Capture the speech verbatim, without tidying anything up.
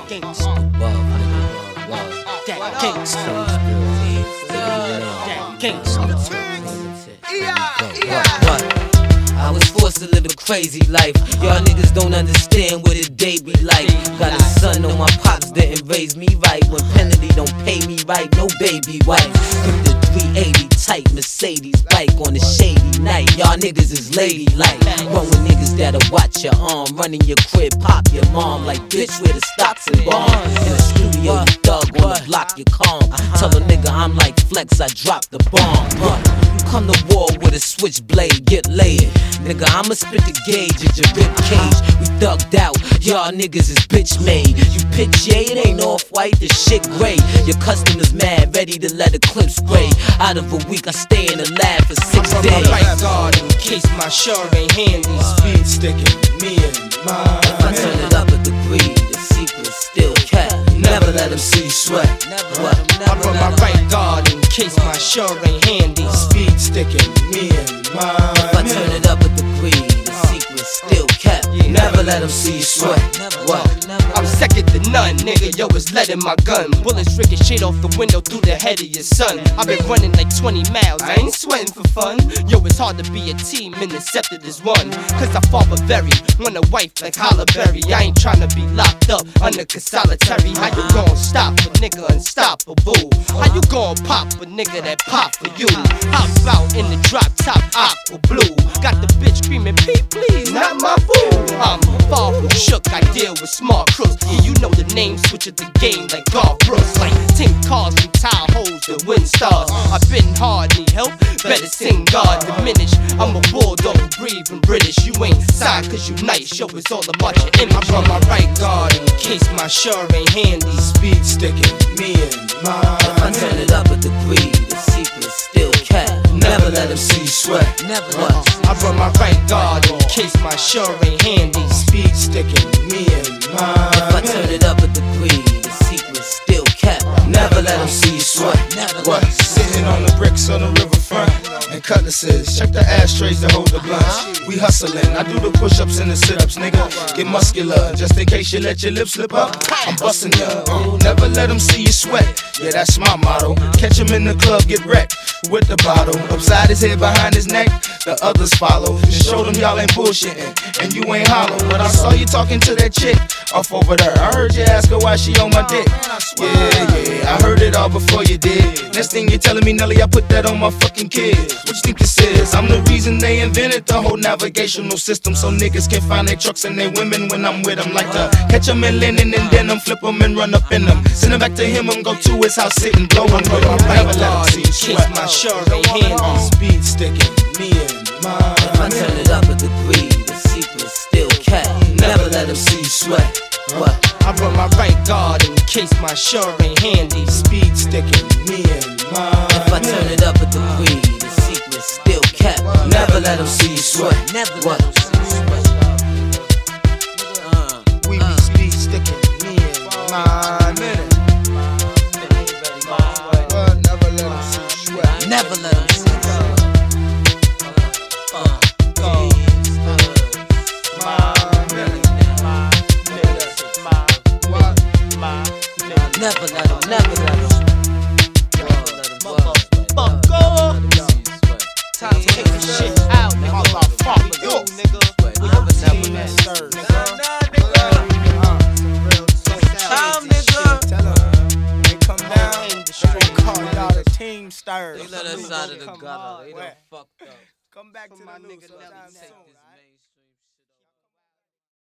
Gangsta. That gangsta. That gangsta. I was forced to live a crazy life. Y'all niggas don't understand what a day be like. Got a son on my pops didn't raise me right. When penalty don't pay me right, no baby wife. Keep the three eighty tight Mercedes bike on a shady night. Y'all niggas is ladylike. Run with niggas that'll watch your arm. Running your crib, pop your mom. Like bitch, where the stocks and bonds. In the studio, you thug on the block, you calm. Tell a nigga I'm like Flex, I dropped the bomb. Huh. You come to war with a switchblade, get laid. Nigga, I'ma spit the gauge at your rib cage. We thugged out, y'all niggas is bitch made. You pitch, yeah, it ain't off-white, the shit gray. Your customers mad, ready to let a clip spray. Out of a week, I stay in the lab for six I'm days. My right guard in case my shirt ain't handy. Speed sticking, me and mine. If I turn it up a degree, the secret's still kept. Never let them see you sweat. What? I run my right guard in case my shirt ain't handy. Speed sticking, me and mine. If I turn it up a degree, the secret's still kept. Never let them see you sweat. What? I'm second to none, nigga, yo, it's lead in my gun. Bullets ricochet off the window through the head of your son. I've been running like twenty miles, I ain't sweating for fun. Yo, it's hard to be a team, intercepted as one. Cause I father very, want a wife like Halle Berry. I ain't tryna be locked up under solitary. How you gon' stop a nigga unstoppable? How you gon' pop a nigga that pop for you? Hop out in the drop top aqua blue. Got the bitch screaming, Pete, please, not my boo. I'm far from shook, I deal with smart crooks. Yeah, you know the name, switch of the game like Garth Brooks. Like ten cars from Tahoes to wind stars. I've been hard, need help? Better sing God diminish. I'm a bulldog, breathing British. You ain't signed cause you nice, show it's all about your image. I run my right guard in case my shirt ain't handy. Speed sticking, me and mine. If I turn it up a degree, the secret's still kept. Never let them see you sweat. Never. What? I run my right guard in case my shirt ain't handy. Speed sticking, me and mine. If I turn it up a degree, the secret's still kept. Never let them see you sweat. Never. What? Sitting on the bricks on the riverfront and cutlasses. Check the ashtrays to hold the blunts. We hustling. I do the push-ups and the sit-ups, nigga. Get muscular, just in case you let your lips slip up. I'm busting ya. Oh, never let them see you sweat. Yeah, that's my motto. Catch him in the club, get wrecked with the bottle. Upside his head, behind his neck, the others follow. Just show them y'all ain't bullshitting and you ain't hollow. But I saw you talking to that chick off over there. I heard you ask her why she on my dick. Yeah, yeah, I heard it all before you did. Next thing you're telling me, Nelly, I put that on my fucking kids. What you think this is? I'm the reason they invented the whole navigational system, so niggas can find their trucks and their women when I'm with them. Like to catch them in linen and then them, flip them and run up in them. Send them back to him and go to his house, sit and blow him. But I'm never let him see you sweat. My shirt ain't handy. Speed sticking, me and mine. If I turn it up a degree, the secret's still kept. Never let them see you sweat. What? I run my right guard in case my shirt ain't handy. Speed sticking, me and mine. If I turn it up a degree, the secret's still kept. Never let them see you sweat. Never. What? We be speed sticking, me and mine. Never let them see you sweat. Never let them see you sweat. Never let them, never let them. Time to take this shit out, nigga. All about fuck you, nigga. We never, never let it. Time, nigga. Tell them, they come down in the street, call y'all the team stars. They let us out of the gutter. They done fucked up. Come back to my nigga sometime soon.